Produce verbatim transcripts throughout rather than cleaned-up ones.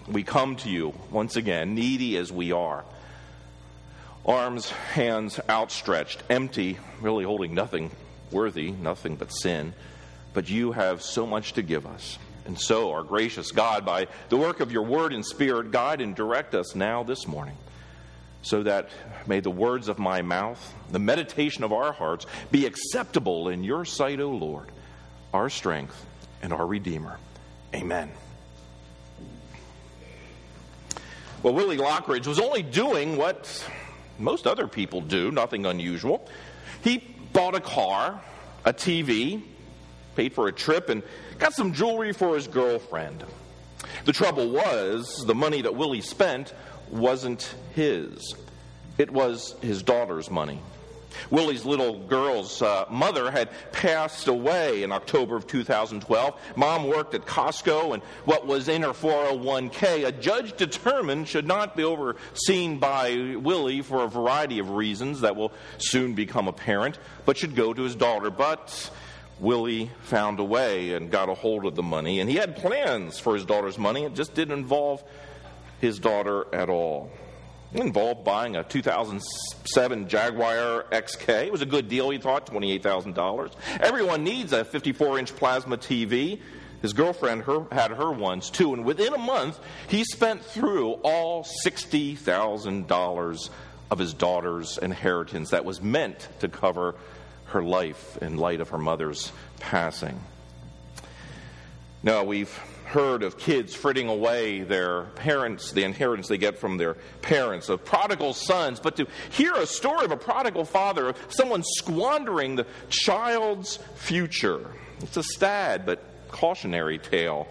we come to you once again, needy as we are. Arms, hands outstretched, empty, really holding nothing worthy, nothing but sin. But you have so much to give us. And so, our gracious God, by the work of your word and spirit, guide and direct us now this morning, so that may the words of my mouth, the meditation of our hearts, be acceptable in your sight, O Lord, our strength and our Redeemer. Amen. Well, Willie Lockridge was only doing what most other people do, nothing unusual. He bought a car, a T V, paid for a trip, and got some jewelry for his girlfriend. The trouble was, the money that Willie spent wasn't his. It was his daughter's money. Willie's little girl's uh, mother had passed away in October of two thousand twelve. Mom worked at Costco, and what was in her four oh one k, a judge determined should not be overseen by Willie for a variety of reasons that will soon become apparent, but should go to his daughter. But Willie found a way and got a hold of the money, and he had plans for his daughter's money. It just didn't involve his daughter at all. It involved buying a two thousand seven Jaguar X K. It was a good deal, he thought, twenty-eight thousand dollars. Everyone needs a fifty-four inch plasma T V. His girlfriend her, had her ones, too, and within a month, he spent through all sixty thousand dollars of his daughter's inheritance that was meant to cover her life in light of her mother's passing. Now, we've heard of kids fritting away their parents, the inheritance they get from their parents, of prodigal sons, but to hear a story of a prodigal father, of someone squandering the child's future, it's a sad but cautionary tale.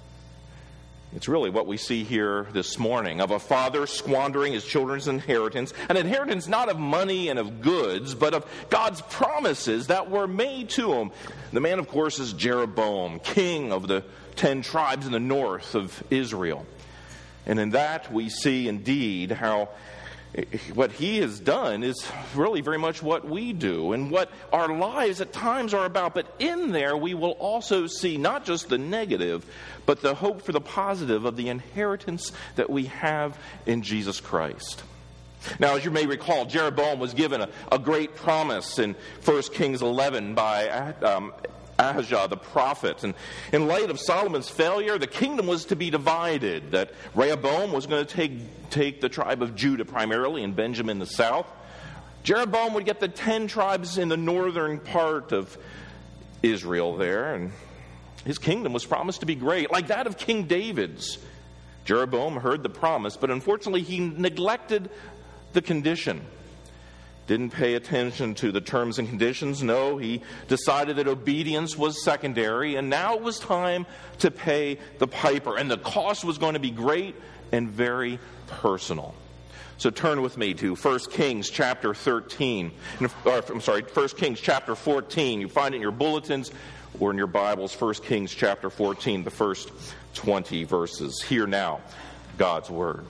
It's really what we see here this morning, of a father squandering his children's inheritance, an inheritance not of money and of goods, but of God's promises that were made to him. The man, of course, is Jeroboam, king of the ten tribes in the north of Israel. And in that we see indeed how what he has done is really very much what we do and what our lives at times are about. But in there we will also see not just the negative, but the hope for the positive of the inheritance that we have in Jesus Christ. Now, as you may recall, Jeroboam was given a, a great promise in First Kings eleven by um, Ahijah the prophet. And in light of Solomon's failure, the kingdom was to be divided, that Rehoboam was going to take, take the tribe of Judah primarily and Benjamin the south. Jeroboam would get the ten tribes in the northern part of Israel there, and his kingdom was promised to be great, like that of King David's. Jeroboam heard the promise, but unfortunately he neglected the condition. Didn't pay attention to the terms and conditions. No, he decided that obedience was secondary, and now it was time to pay the piper. And the cost was going to be great and very personal. So turn with me to First Kings chapter thirteen. Or, I'm sorry, First Kings chapter fourteen. You find it in your bulletins or in your Bibles, First Kings chapter fourteen, the first twenty verses. Hear now God's word.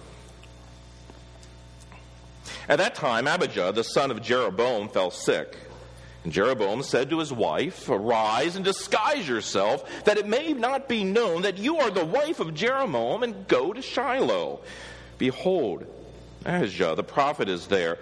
At that time, Abijah, the son of Jeroboam, fell sick. And Jeroboam said to his wife, "Arise and disguise yourself, that it may not be known that you are the wife of Jeroboam, and go to Shiloh. Behold, Ahijah the prophet is there,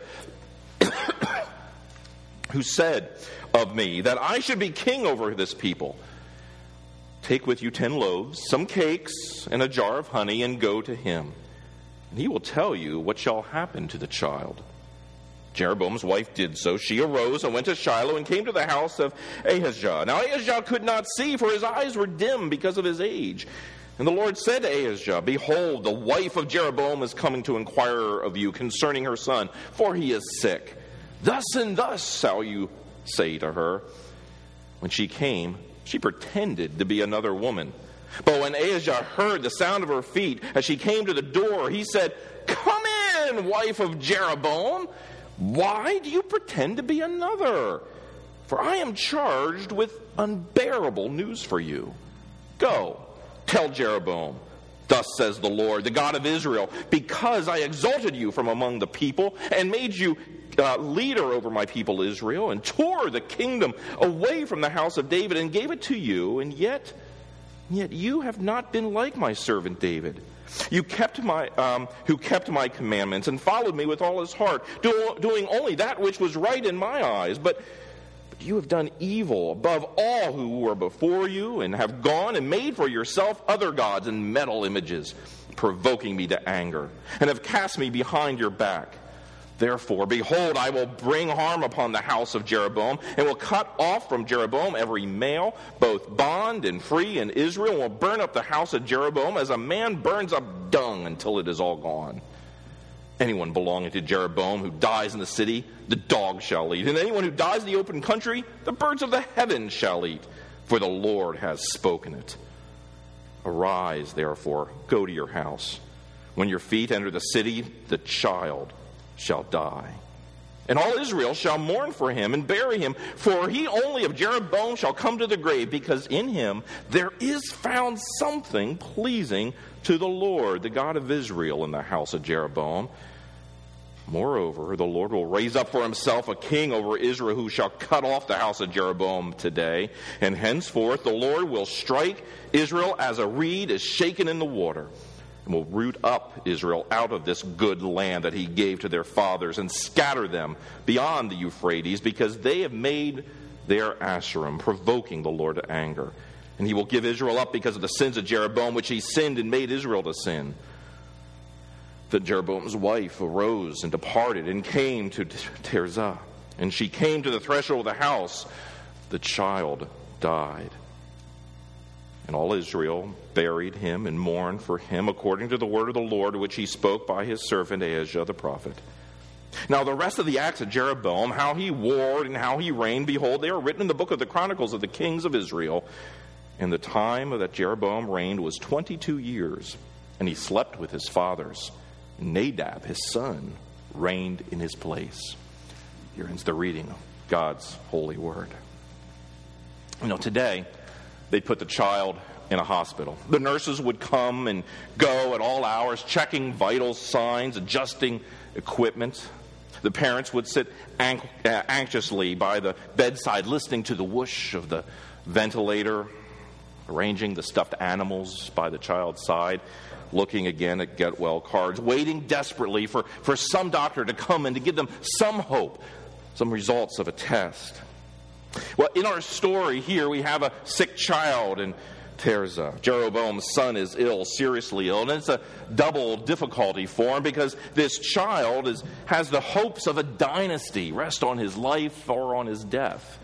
who said of me that I should be king over this people. Take with you ten loaves, some cakes, and a jar of honey, and go to him. And he will tell you what shall happen to the child." Jeroboam's wife did so. She arose and went to Shiloh and came to the house of Ahijah. Now Ahijah could not see, for his eyes were dim because of his age. And the Lord said to Ahijah, "Behold, the wife of Jeroboam is coming to inquire of you concerning her son, for he is sick. Thus and thus shall you say to her." When she came, she pretended to be another woman. But when Ahijah heard the sound of her feet as she came to the door, he said, "Come in, wife of Jeroboam. Why do you pretend to be another? For I am charged with unbearable news for you. Go, tell Jeroboam, thus says the Lord, the God of Israel, because I exalted you from among the people and made you uh, leader over my people Israel, and tore the kingdom away from the house of David and gave it to you, and yet, yet you have not been like my servant David. You kept my, um, who kept my commandments and followed me with all his heart, do, doing only that which was right in my eyes. But, but you have done evil above all who were before you, and have gone and made for yourself other gods and metal images, provoking me to anger, and have cast me behind your back. Therefore, behold, I will bring harm upon the house of Jeroboam, and will cut off from Jeroboam every male, both bond and free in Israel, and will burn up the house of Jeroboam as a man burns up dung until it is all gone. Anyone belonging to Jeroboam who dies in the city, the dog shall eat. And anyone who dies in the open country, the birds of the heavens shall eat. For the Lord has spoken it. Arise, therefore, go to your house. When your feet enter the city, the child shall die. And all Israel shall mourn for him and bury him, for he only of Jeroboam shall come to the grave, because in him there is found something pleasing to the Lord, the God of Israel, in the house of Jeroboam. Moreover, the Lord will raise up for himself a king over Israel, who shall cut off the house of Jeroboam today. And henceforth the Lord will strike Israel as a reed is shaken in the water, and will root up Israel out of this good land that he gave to their fathers, and scatter them beyond the Euphrates, because they have made their Asherim, provoking the Lord to anger. And he will give Israel up because of the sins of Jeroboam, which he sinned and made Israel to sin. Then Jeroboam's wife arose and departed, and came to Tirzah. And she came to the threshold of the house. The child died. And all Israel buried him and mourned for him according to the word of the Lord, which he spoke by his servant Ahijah the prophet. Now the rest of the acts of Jeroboam, how he warred and how he reigned, behold, they are written in the book of the Chronicles of the kings of Israel. And the time that Jeroboam reigned was twenty-two years, and he slept with his fathers. Nadab, his son, reigned in his place. Here ends the reading of God's holy word. You know, today, they'd put the child in a hospital. The nurses would come and go at all hours, checking vital signs, adjusting equipment. The parents would sit an- uh, anxiously by the bedside, listening to the whoosh of the ventilator, arranging the stuffed animals by the child's side, looking again at get well cards, waiting desperately for, for some doctor to come and to give them some hope, some results of a test. Well, in our story here, we have a sick child in Tirzah. Jeroboam's son is ill, seriously ill, and it's a double difficulty for him, because this child is, has the hopes of a dynasty rest on his life or on his death.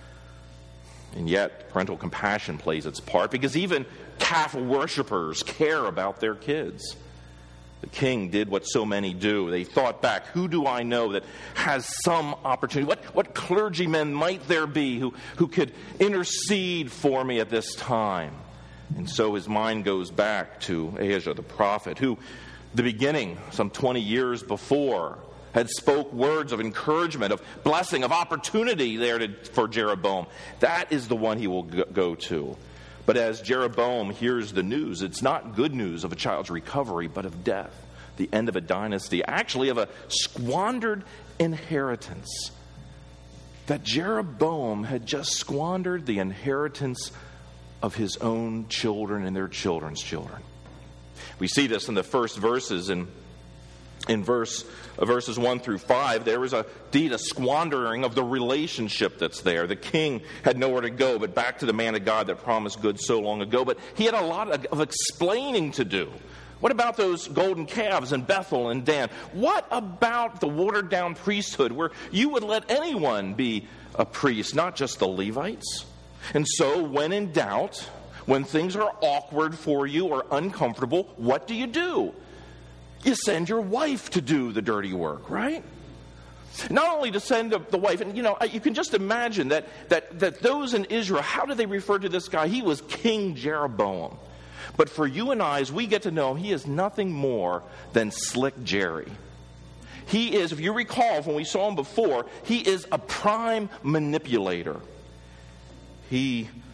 And yet, parental compassion plays its part, because even calf worshippers care about their kids. The king did what so many do. They thought back, who do I know that has some opportunity? What, what clergymen might there be who, who could intercede for me at this time? And so his mind goes back to Ahijah the prophet, who, the beginning, some twenty years before, had spoke words of encouragement, of blessing, of opportunity there to, for Jeroboam. That is the one he will go to. But as Jeroboam hears the news, it's not good news of a child's recovery, but of death, the end of a dynasty, actually of a squandered inheritance. That Jeroboam had just squandered the inheritance of his own children and their children's children. We see this in the first verses. In, in verse uh, verses one through five, there was a indeed a squandering of the relationship that's there. The king had nowhere to go but back to the man of God that promised good so long ago. But he had a lot of, of explaining to do. What about those golden calves in Bethel and Dan? What about the watered-down priesthood where you would let anyone be a priest, not just the Levites? And so, when in doubt, when things are awkward for you or uncomfortable, what do you do? You send your wife to do the dirty work, right? Not only to send the, the wife, and you know, you can just imagine that, that, that those in Israel, how do they refer to this guy? He was King Jeroboam. But for you and I, as we get to know him, he is nothing more than Slick Jerry. He is, if you recall when we saw him before, he is a prime manipulator. He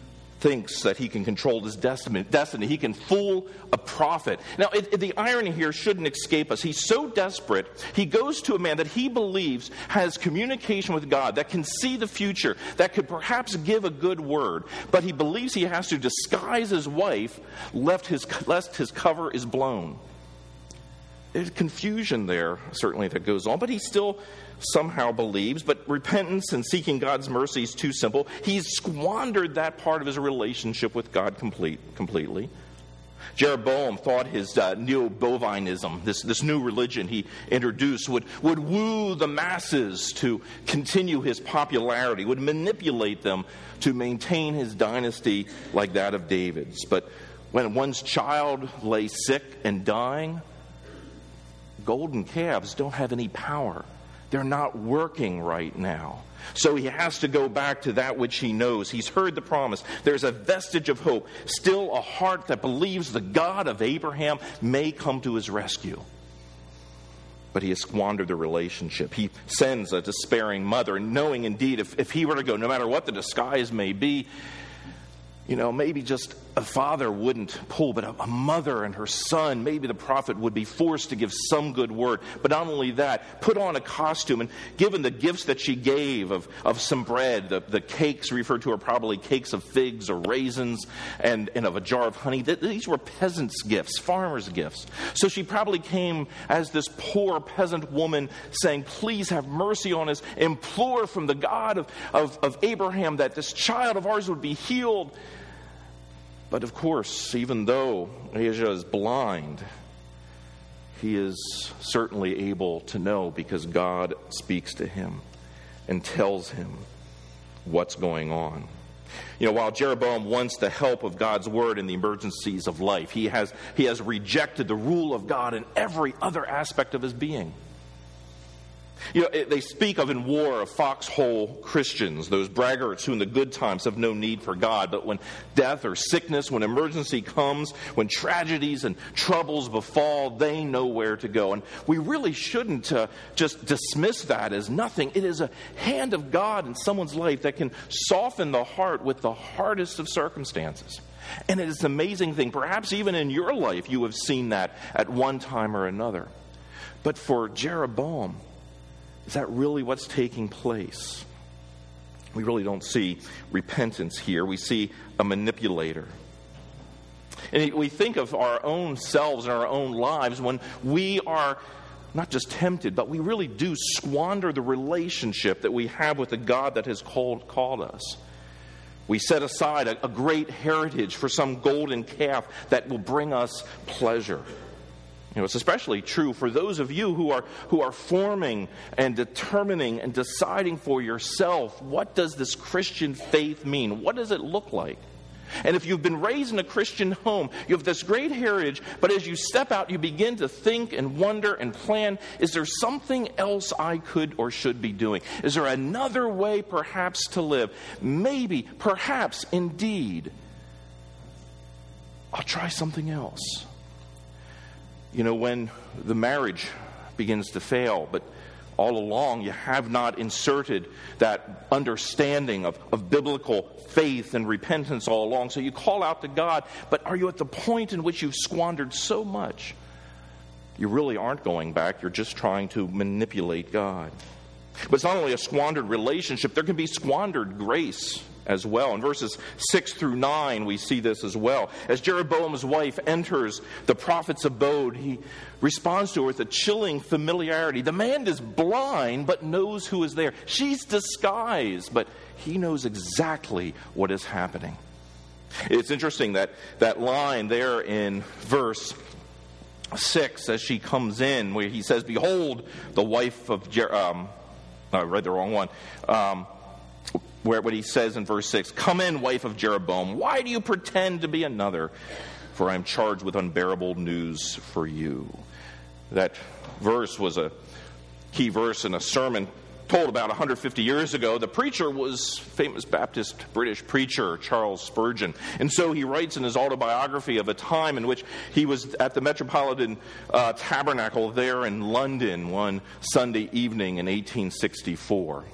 thinks that he can control his destiny. He can fool a prophet. Now, it, it, the irony here shouldn't escape us. He's so desperate, he goes to a man that he believes has communication with God, that can see the future, that could perhaps give a good word, but he believes he has to disguise his wife, lest his, lest his cover is blown. There's confusion there, certainly, that goes on, but he still somehow believes. But repentance and seeking God's mercy is too simple. He's squandered that part of his relationship with God complete, completely. Jeroboam thought his uh, neo-bovinism, this, this new religion he introduced, would, would woo the masses to continue his popularity, would manipulate them to maintain his dynasty like that of David's. But when one's child lay sick and dying, golden calves don't have any power. They're not working right now. So he has to go back to that which he knows. He's heard the promise. There's a vestige of hope. Still a heart that believes the God of Abraham may come to his rescue. But he has squandered the relationship. He sends a despairing mother, knowing indeed if, if he were to go, no matter what the disguise may be, you know, maybe just a father wouldn't pull, but a, a mother and her son, maybe the prophet would be forced to give some good word. But not only that, put on a costume, and given the gifts that she gave of, of some bread, the, the cakes referred to are probably cakes of figs or raisins, and, and of a jar of honey. These were peasants' gifts, farmers' gifts. So she probably came as this poor peasant woman saying, please have mercy on us, implore from the God of, of, of Abraham that this child of ours would be healed. But of course, even though Ahijah is blind, he is certainly able to know because God speaks to him and tells him what's going on. You know, while Jeroboam wants the help of God's word in the emergencies of life, he has, he has rejected the rule of God in every other aspect of his being. You know, they speak of in war of foxhole Christians, those braggarts who in the good times have no need for God. But when death or sickness, when emergency comes, when tragedies and troubles befall, they know where to go. And we really shouldn't uh, just dismiss that as nothing. It is a hand of God in someone's life that can soften the heart with the hardest of circumstances. And it is an amazing thing. Perhaps even in your life you have seen that at one time or another. But for Jeroboam, is that really what's taking place? We really don't see repentance here. We see a manipulator. And we think of our own selves and our own lives when we are not just tempted, but we really do squander the relationship that we have with the God that has called, called us. We set aside a, a great heritage for some golden calf that will bring us pleasure. You know, it's especially true for those of you who are who are forming and determining and deciding for yourself, what does this Christian faith mean? What does it look like? And if you've been raised in a Christian home, you have this great heritage, but as you step out, you begin to think and wonder and plan, is there something else I could or should be doing? Is there another way perhaps to live? Maybe, perhaps, indeed, I'll try something else. You know, when the marriage begins to fail, but all along you have not inserted that understanding of, of biblical faith and repentance all along. So you call out to God, but are you at the point in which you've squandered so much? You really aren't going back. You're just trying to manipulate God. But it's not only a squandered relationship, there can be squandered grace as well. In verses six through nine, we see this as well. As Jeroboam's wife enters the prophet's abode, he responds to her with a chilling familiarity. The man is blind, but knows who is there. She's disguised, but he knows exactly what is happening. It's interesting that that line there in verse six, as she comes in, where he says, "Behold, the wife of Jer-" um, I read the wrong one. Um, Where what he says in verse six, "Come in, wife of Jeroboam. Why do you pretend to be another? For I am charged with unbearable news for you." That verse was a key verse in a sermon told about one hundred fifty years ago. The preacher was famous Baptist British preacher Charles Spurgeon. And so he writes in his autobiography of a time in which he was at the Metropolitan uh, Tabernacle there in London one Sunday evening in eighteen sixty-four.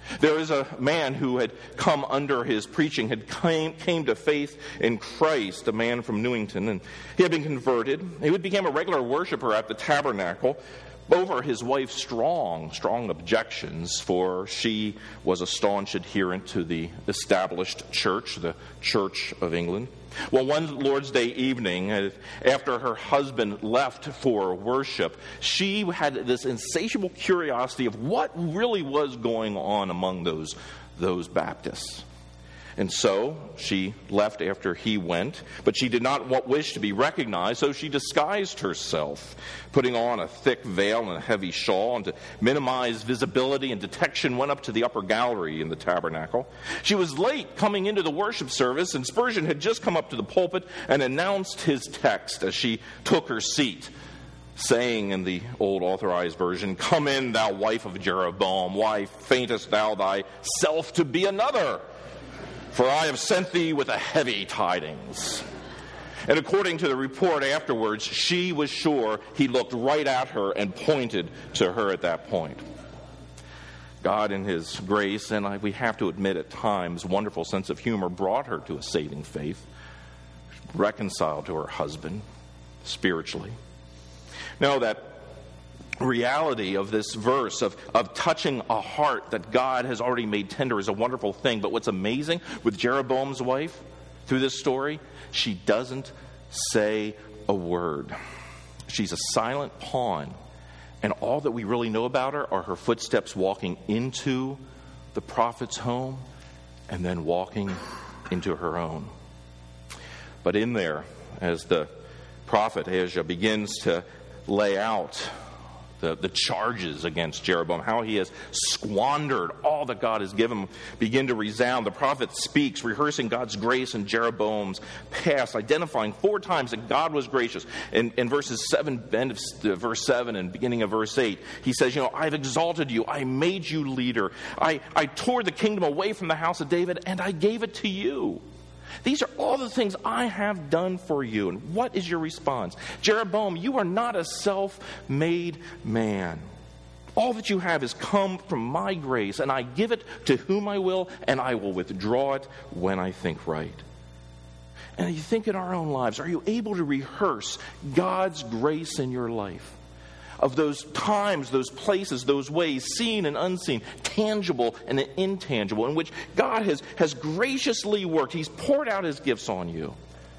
There is a man who had come under his preaching, had came, came to faith in Christ, a man from Newington, and he had been converted. He became a regular worshiper at the tabernacle over his wife's strong, strong objections, for she was a staunch adherent to the established church, the Church of England. Well, one Lord's Day evening, after her husband left for worship, she had this insatiable curiosity of what really was going on among those, those Baptists. And so she left after he went, but she did not wish to be recognized, so she disguised herself, putting on a thick veil and a heavy shawl, and to minimize visibility and detection went up to the upper gallery in the tabernacle. She was late coming into the worship service, and Spurgeon had just come up to the pulpit and announced his text as she took her seat, saying in the old authorized version, "Come in, thou wife of Jeroboam, why faintest thou thyself to be another? For I have sent thee with a heavy tidings." And according to the report afterwards, she was sure he looked right at her and pointed to her at that point. God in his grace, and I, we have to admit at times, wonderful sense of humor, brought her to a saving faith, reconciled to her husband spiritually. Now that reality of this verse of, of touching a heart that God has already made tender is a wonderful thing. But what's amazing with Jeroboam's wife through this story, she doesn't say a word. She's a silent pawn. And all that we really know about her are her footsteps walking into the prophet's home and then walking into her own. But in there, as the prophet Ahijah begins to lay out The, the charges against Jeroboam, how he has squandered all that God has given him, begin to resound. The prophet speaks, rehearsing God's grace in Jeroboam's past, identifying four times that God was gracious. In, in verses seven, end of verse seven and beginning of verse eight, he says, you know, I've exalted you, I made you leader, I, I tore the kingdom away from the house of David, and I gave it to you. These are all the things I have done for you. And what is your response? Jeroboam, you are not a self-made man. All that you have has come from my grace, and I give it to whom I will, and I will withdraw it when I think right. And you think in our own lives, are you able to rehearse God's grace in your life? Of those times, those places, those ways, seen and unseen, tangible and intangible, in which God has, has graciously worked. He's poured out his gifts on you.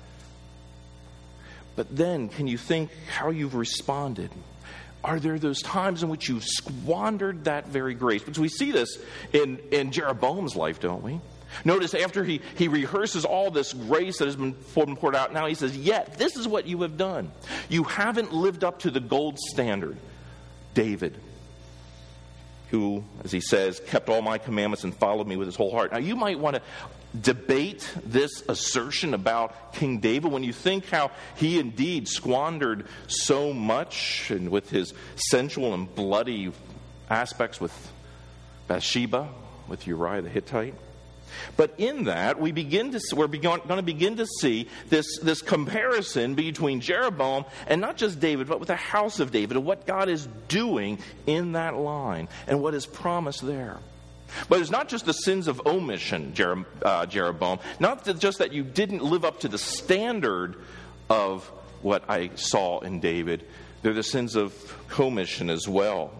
But then, can you think how you've responded? Are there those times in which you've squandered that very grace? Because we see this in, in Jeroboam's life, don't we? Notice after he, he rehearses all this grace that has been poured out, now he says, yet, this is what you have done. You haven't lived up to the gold standard. David, who, as he says, kept all my commandments and followed me with his whole heart. Now, you might want to debate this assertion about King David when you think how he indeed squandered so much, and with his sensual and bloody aspects with Bathsheba, with Uriah the Hittite. But in that, we begin to we're going to begin to see this, this comparison between Jeroboam and not just David, but with the house of David, and what God is doing in that line and what is promised there. But it's not just the sins of omission, Jer- uh, Jeroboam, not that just that you didn't live up to the standard of what I saw in David. They're the sins of commission as well.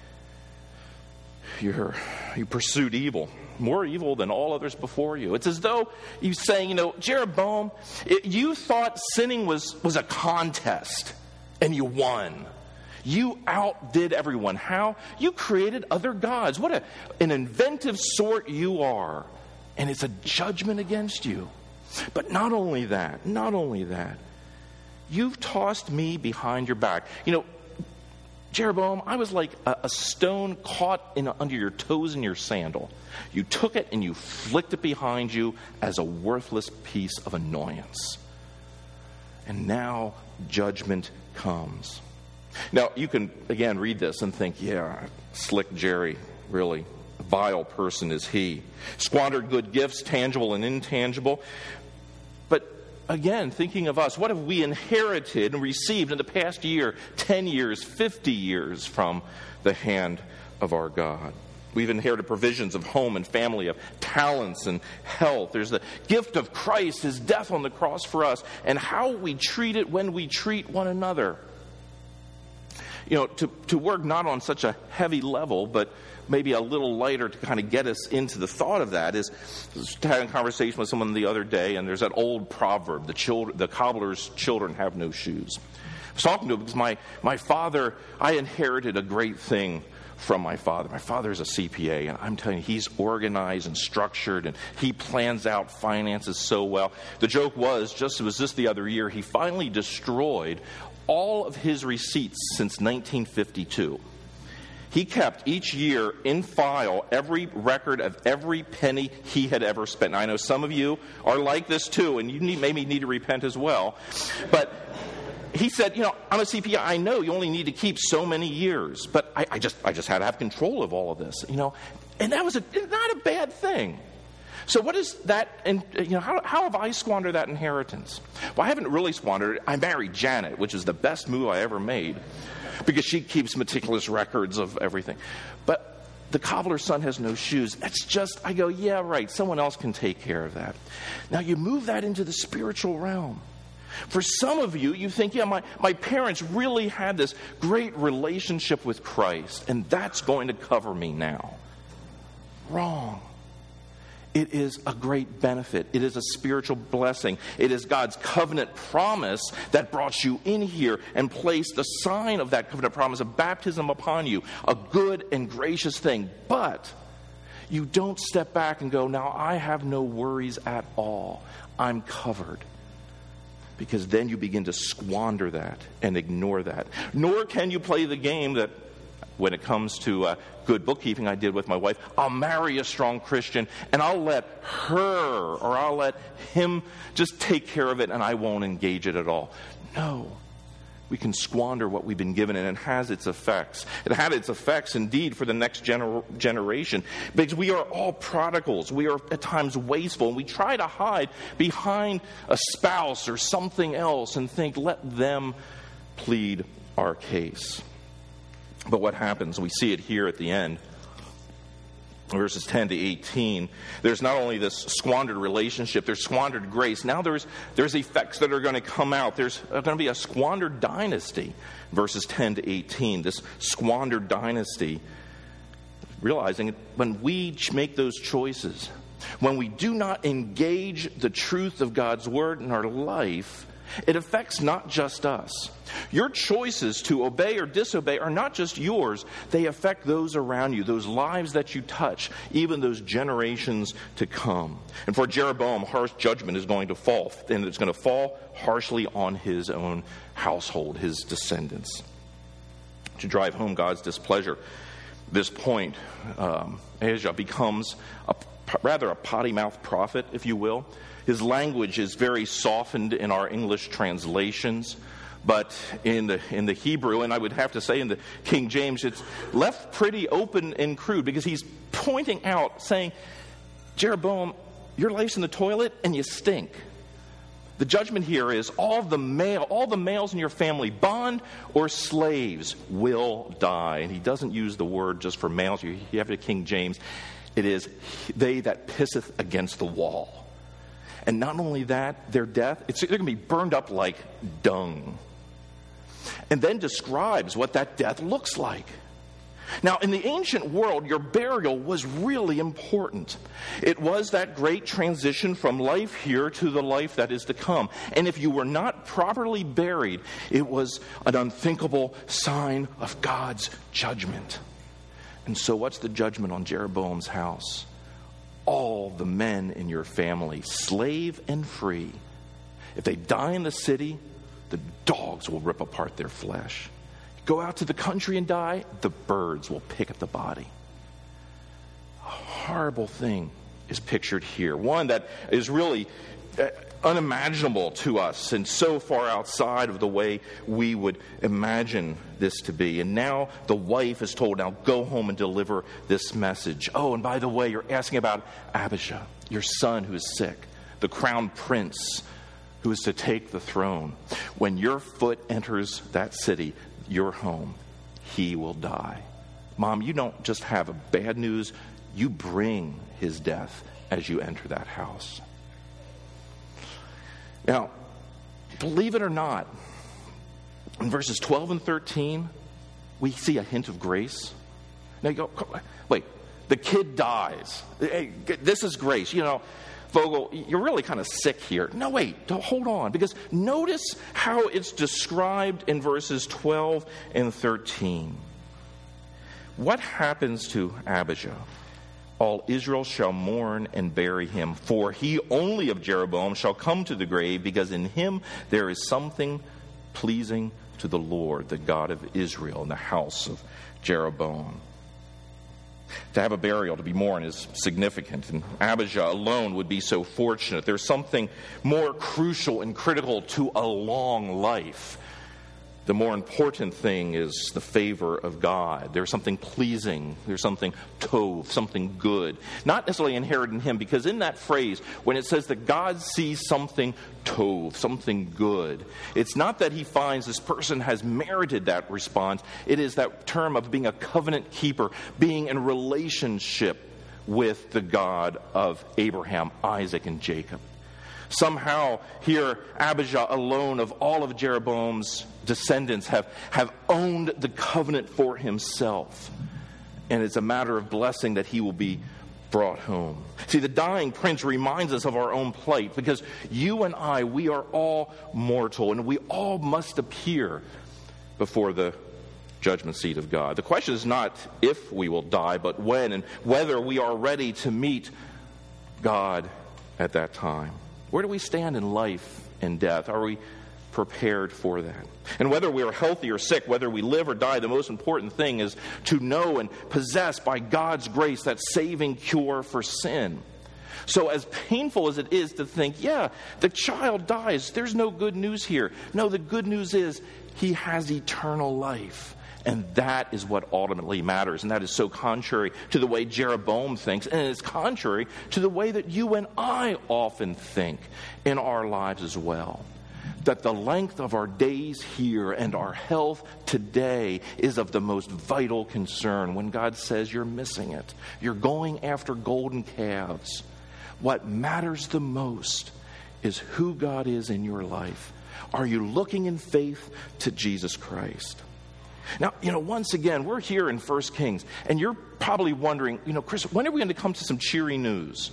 You're, you pursued evil. More evil than all others before you. It's as though you're saying, you know, Jeroboam, it, you thought sinning was, was a contest, and you won. You outdid everyone. How? You created other gods. What a, an inventive sort you are. And it's a judgment against you. But not only that, not only that, you've tossed me behind your back. You know, Jeroboam, I was like a, a stone caught in, under your toes in your sandal. You took it and you flicked it behind you as a worthless piece of annoyance. And now judgment comes. Now, you can, again, read this and think, yeah, slick Jerry, really, a vile person is he. Squandered good gifts, tangible and intangible. But again, thinking of us, what have we inherited and received in the past year, ten years, fifty years from the hand of our God? We've inherited provisions of home and family, of talents and health. There's the gift of Christ, his death on the cross for us, and how we treat it when we treat one another. You know, to, to work not on such a heavy level, but maybe a little lighter to kind of get us into the thought of that is, I was having a conversation with someone the other day, and there's that old proverb, the, children, the cobbler's children have no shoes. I was talking to him because my, my father, I inherited a great thing from my father. My father is a C P A, and I'm telling you, he's organized and structured, and he plans out finances so well. The joke was, just it was this the other year, he finally destroyed all of his receipts since nineteen fifty-two. He kept each year in file every record of every penny he had ever spent. Now, I know some of you are like this too, and you need, maybe need to repent as well. But he said, you know, I'm a C P A. I know you only need to keep so many years, but I, I just, I just had to have control of all of this, you know, and that was a, not a bad thing. So what is that? And you know, how, how have I squandered that inheritance? Well, I haven't really squandered it. I married Janet, which is the best move I ever made, because she keeps meticulous records of everything. But the cobbler's son has no shoes. That's just, I go, yeah, right. Someone else can take care of that. Now you move that into the spiritual realm. For some of you, you think, yeah, my, my parents really had this great relationship with Christ, and that's going to cover me now. Wrong. It is a great benefit. It is a spiritual blessing. It is God's covenant promise that brought you in here and placed the sign of that covenant promise of baptism upon you. A good and gracious thing. But you don't step back and go, now I have no worries at all. I'm covered. Because then you begin to squander that and ignore that. Nor can you play the game that, when it comes to uh, good bookkeeping I did with my wife, I'll marry a strong Christian and I'll let her or I'll let him just take care of it and I won't engage it at all. No. We can squander what we've been given, and it has its effects. It had its effects, indeed, for the next gener- generation, because we are all prodigals. We are at times wasteful, and we try to hide behind a spouse or something else and think, let them plead our case. But what happens? We see it here at the end. Verses ten to eighteen, there's not only this squandered relationship, there's squandered grace. Now there's there's effects that are going to come out. There's going to be a squandered dynasty. Verses ten to eighteen, this squandered dynasty. Realizing when we make those choices, when we do not engage the truth of God's word in our life, it affects not just us. Your choices to obey or disobey are not just yours. They affect those around you, those lives that you touch, even those generations to come. And for Jeroboam, harsh judgment is going to fall, and it's going to fall harshly on his own household, his descendants. To drive home God's displeasure, this point, um, Ahijah becomes a, rather a potty-mouthed prophet, if you will. His language is very softened in our English translations, but in the in the Hebrew, and I would have to say in the King James, it's left pretty open and crude, because he's pointing out, saying, Jeroboam, your life's in the toilet and you stink. The judgment here is all the male, all the males in your family, bond or slaves, will die. And he doesn't use the word just for males. You have the King James. It is they that pisseth against the wall. And not only that, their death, it's, they're going to be burned up like dung. And then describes what that death looks like. Now, in the ancient world, your burial was really important. It was that great transition from life here to the life that is to come. And if you were not properly buried, it was an unthinkable sign of God's judgment. And so what's the judgment on Jeroboam's house? All the men in your family, slave and free, if they die in the city, the dogs will rip apart their flesh. Go out to the country and die, the birds will pick at the body. A horrible thing is pictured here. One that is really unimaginable to us and so far outside of the way we would imagine this to be. And now the wife is told, now go home and deliver this message. Oh, and by the way, you're asking about Abijah, your son who is sick, the crown prince who is to take the throne. When your foot enters that city, your home, he will die. Mom, you don't just have a bad news, you bring his death as you enter that house. Now, believe it or not, in verses twelve and thirteen, we see a hint of grace. Now you go, wait, the kid dies. Hey, this is grace. You know, Vogel, you're really kind of sick here. No, wait, don't, hold on. Because notice how it's described in verses twelve and thirteen. What happens to Abijah? All Israel shall mourn and bury him, for he only of Jeroboam shall come to the grave, because in him there is something pleasing to the Lord, the God of Israel, in the house of Jeroboam. To have a burial, to be mourned, is significant, and Abijah alone would be so fortunate. There's something more crucial and critical to a long life. The more important thing is the favor of God. There's something pleasing. There's something tov, something good. Not necessarily inherent in him, because in that phrase, when it says that God sees something tov, something good, it's not that he finds this person has merited that response. It is that term of being a covenant keeper, being in relationship with the God of Abraham, Isaac, and Jacob. Somehow here, Abijah alone of all of Jeroboam's descendants have, have owned the covenant for himself. And it's a matter of blessing that he will be brought home. See, the dying prince reminds us of our own plight, because you and I, we are all mortal, and we all must appear before the judgment seat of God. The question is not if we will die, but when, and whether we are ready to meet God at that time. Where do we stand in life and death? Are we prepared for that? And whether we are healthy or sick, whether we live or die, the most important thing is to know and possess by God's grace that saving cure for sin. So as painful as it is to think, yeah, the child dies, there's no good news here. No, the good news is he has eternal life. And that is what ultimately matters. And that is so contrary to the way Jeroboam thinks. And it is contrary to the way that you and I often think in our lives as well. That the length of our days here and our health today is of the most vital concern. When God says you're missing it, you're going after golden calves. What matters the most is who God is in your life. Are you looking in faith to Jesus Christ? Now, you know, once again, we're here in First Kings, and you're probably wondering, you know, Chris, when are we going to come to some cheery news?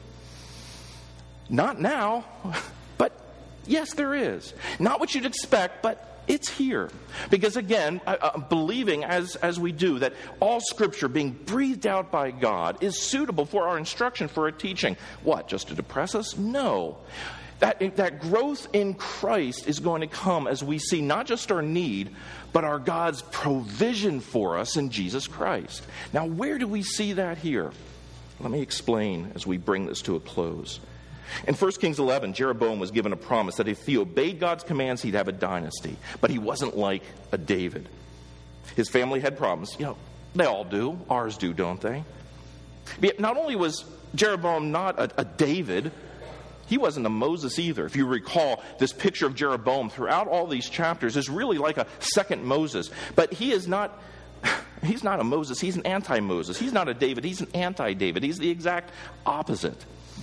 Not now, but yes, there is. Not what you'd expect, but it's here. Because again, I, I'm believing as, as we do that all Scripture being breathed out by God is suitable for our instruction, for our teaching. What, just to depress us? No. That, that growth in Christ is going to come as we see not just our need, but our God's provision for us in Jesus Christ. Now, where do we see that here? Let me explain as we bring this to a close. In First Kings eleven, Jeroboam was given a promise that if he obeyed God's commands, he'd have a dynasty. But he wasn't like a David. His family had problems. You know, they all do. Ours do, don't they? But not only was Jeroboam not a, a David, he wasn't a Moses either. If you recall, this picture of Jeroboam throughout all these chapters is really like a second Moses. But he is not, he's not a Moses. He's an anti-Moses. He's not a David. He's an anti-David. He's the exact opposite.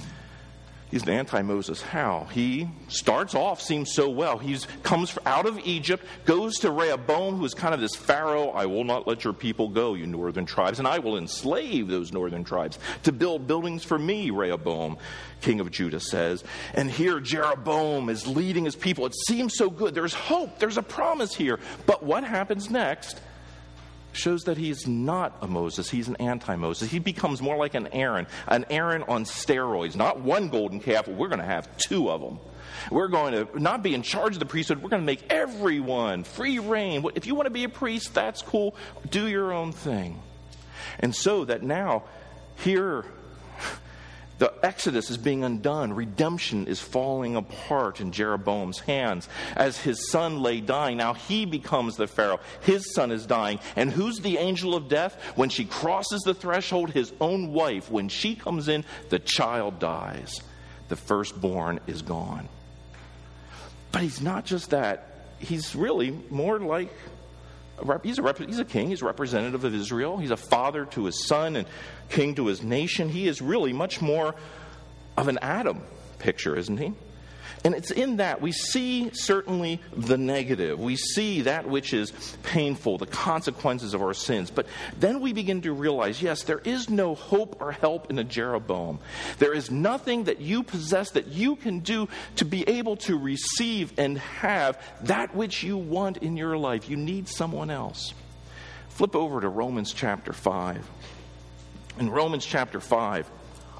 He's an anti-Moses. How? He starts off, seems so well. He comes out of Egypt, goes to Rehoboam, who is kind of this Pharaoh. I will not let your people go, you northern tribes, and I will enslave those northern tribes to build buildings for me, Rehoboam, king of Judah, says. And here Jeroboam is leading his people. It seems so good. There's hope. There's a promise here. But what happens next shows that he's not a Moses. He's an anti-Moses. He becomes more like an Aaron, an Aaron on steroids. Not one golden calf, we're going to have two of them. We're going to not be in charge of the priesthood. We're going to make everyone free reign. If you want to be a priest, that's cool. Do your own thing. And so that now, here, the Exodus is being undone. Redemption is falling apart in Jeroboam's hands. As his son lay dying, now he becomes the Pharaoh. His son is dying. And who's the angel of death? When she crosses the threshold, his own wife. When she comes in, the child dies. The firstborn is gone. But he's not just that. He's really more like He's a, rep- he's a king. He's a representative of Israel. He's a father to his son and king to his nation. He is really much more of an Adam picture, isn't he? And it's in that we see certainly the negative. We see that which is painful, the consequences of our sins. But then we begin to realize, yes, there is no hope or help in a Jeroboam. There is nothing that you possess that you can do to be able to receive and have that which you want in your life. You need someone else. Flip over to Romans chapter five. In Romans chapter five,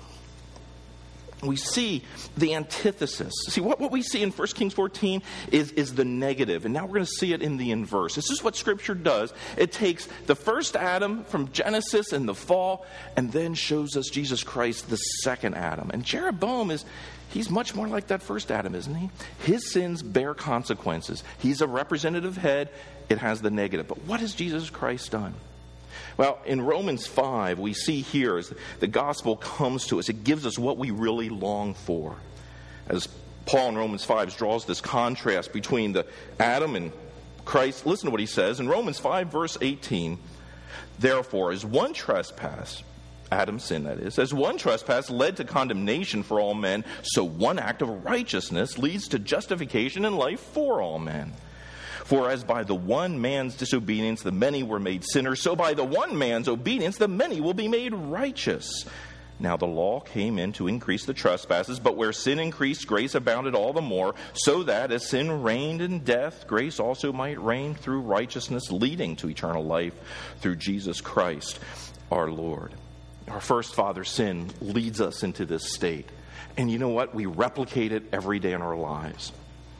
we see the antithesis. See, what, what we see in First Kings fourteen is, is the negative. And now we're going to see it in the inverse. This is what Scripture does. It takes the first Adam from Genesis and the fall, and then shows us Jesus Christ, the second Adam. And Jeroboam is, he's much more like that first Adam, isn't he? His sins bear consequences. He's a representative head. It has the negative. But what has Jesus Christ done? Well, in Romans five, we see here as the gospel comes to us, it gives us what we really long for. As Paul in Romans five draws this contrast between the Adam and Christ, listen to what he says in Romans five, verse eighteen. Therefore, as one trespass, Adam's sin that is, as one trespass led to condemnation for all men, so one act of righteousness leads to justification and life for all men. For as by the one man's disobedience the many were made sinners, so by the one man's obedience the many will be made righteous. Now the law came in to increase the trespasses, but where sin increased, grace abounded all the more, so that as sin reigned in death, grace also might reign through righteousness, leading to eternal life through Jesus Christ our Lord. Our first father's sin leads us into this state. And you know what? We replicate it every day in our lives.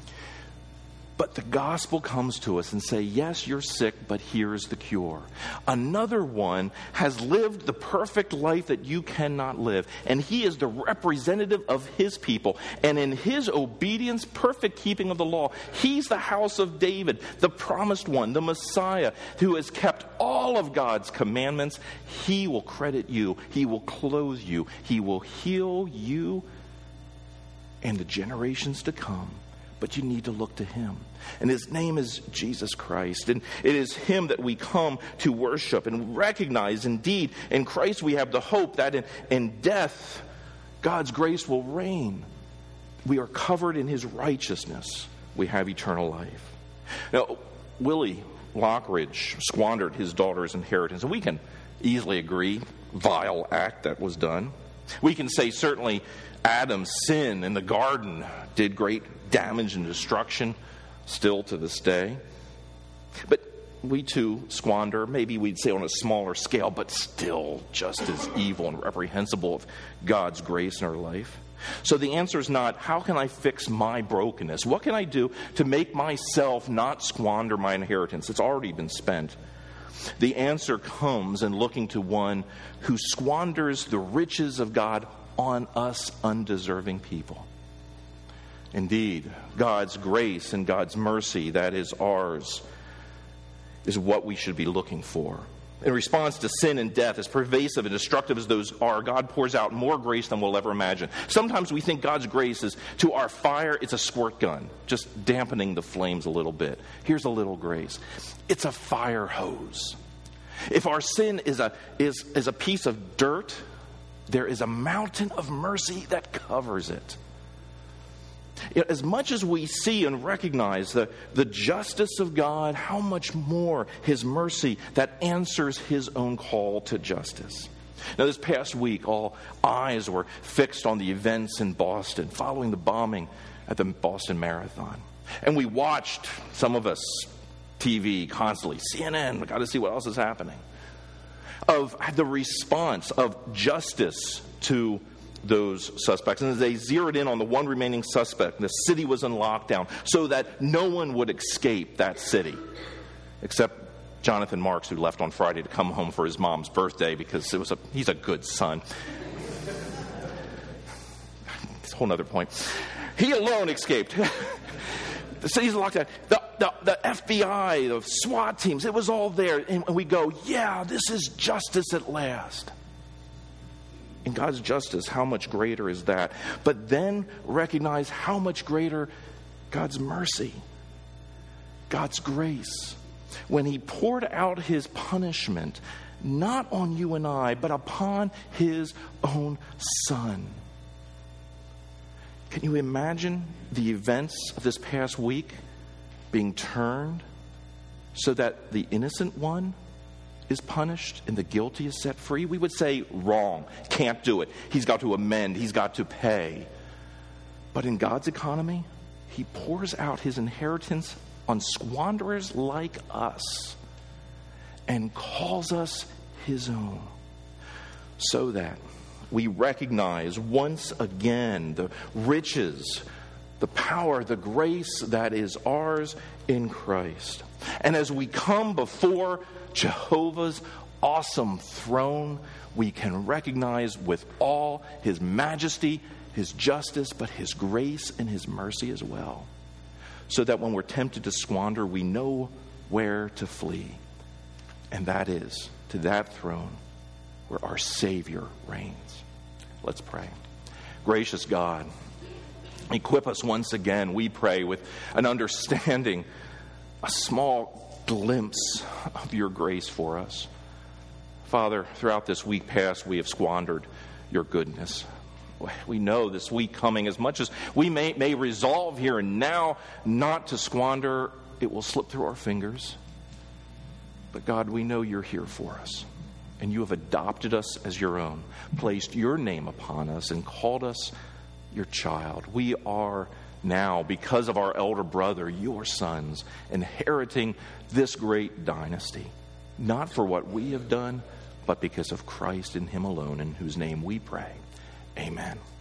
But the gospel comes to us and say, yes, you're sick, but here's the cure. Another one has lived the perfect life that you cannot live. And he is the representative of his people. And in his obedience, perfect keeping of the law, he's the house of David, the promised one, the Messiah, who has kept all of God's commandments. He will credit you. He will clothe you. He will heal you and the generations to come. But you need to look to him. And his name is Jesus Christ. And it is him that we come to worship and recognize. Indeed, in Christ we have the hope that in, in death, God's grace will reign. We are covered in his righteousness. We have eternal life. Now, Willie Lockridge squandered his daughter's inheritance. And we can easily agree, vile act that was done. We can say certainly Adam's sin in the garden did great damage and destruction still to this day. But we too squander, maybe we'd say on a smaller scale, but still just as evil and reprehensible of God's grace in our life. So the answer is not, how can I fix my brokenness? What can I do to make myself not squander my inheritance? It's already been spent. The answer comes in looking to one who squanders the riches of God on us undeserving people. Indeed, God's grace and God's mercy that is ours is what we should be looking for. In response to sin and death, as pervasive and destructive as those are, God pours out more grace than we'll ever imagine. Sometimes we think God's grace is, to our fire, it's a squirt gun, just dampening the flames a little bit. Here's a little grace. It's a fire hose. If our sin is a, is, is a piece of dirt, there is a mountain of mercy that covers it. As much as we see and recognize the, the justice of God, how much more his mercy that answers his own call to justice. Now, this past week, all eyes were fixed on the events in Boston following the bombing at the Boston Marathon. And we watched, some of us, T V constantly, C N N, we've got to see what else is happening, of the response of justice to those suspects. And as they zeroed in on the one remaining suspect, the city was in lockdown so that no one would escape that city, except Jonathan Marks, who left on Friday to come home for his mom's birthday because it was a, he's a good son. It's a whole other point. He alone escaped. The city's locked down. The, the, the F B I, the SWAT teams, it was all there. And we go, yeah, this is justice at last. In God's justice, how much greater is that? But then recognize how much greater God's mercy, God's grace. when he poured out his punishment, not on you and I, but upon his own Son. Can you imagine the events of this past week being turned so that the innocent one is punished and the guilty is set free? We would say wrong, can't do it. He's got to amend, he's got to pay. But in God's economy, he pours out his inheritance on squanderers like us and calls us his own, so that we recognize once again the riches, the power, the grace that is ours in Christ. And as we come before Jehovah's awesome throne, we can recognize with all his majesty, his justice, but his grace and his mercy as well. So that when we're tempted to squander, we know where to flee. And that is to that throne where our Savior reigns. Let's pray. Gracious God, equip us once again, we pray, with an understanding, a small glimpse of your grace for us. Father, throughout this week past, we have squandered your goodness. We know this week coming, as much as we may, may resolve here and now not to squander, it will slip through our fingers. But God, we know you're here for us. And you have adopted us as your own, placed your name upon us, and called us your child. We are now, because of our elder brother, your sons, inheriting this great dynasty. Not for what we have done, but because of Christ and him alone, in whose name we pray. Amen.